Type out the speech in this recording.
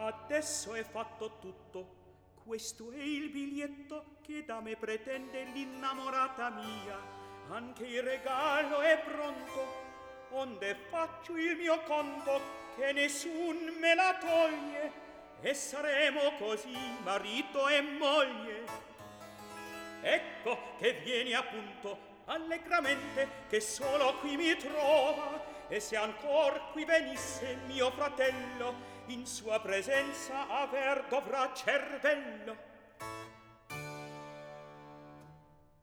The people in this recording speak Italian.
Adesso è fatto tutto. Questo è il biglietto che da me pretende l'innamorata mia. Anche il regalo è pronto, onde faccio il mio conto che nessun me la toglie, e saremo così marito e moglie. Ecco che vieni appunto allegramente, che solo qui mi trova, e se ancor qui venisse mio fratello, in sua presenza aver dovrà cervello.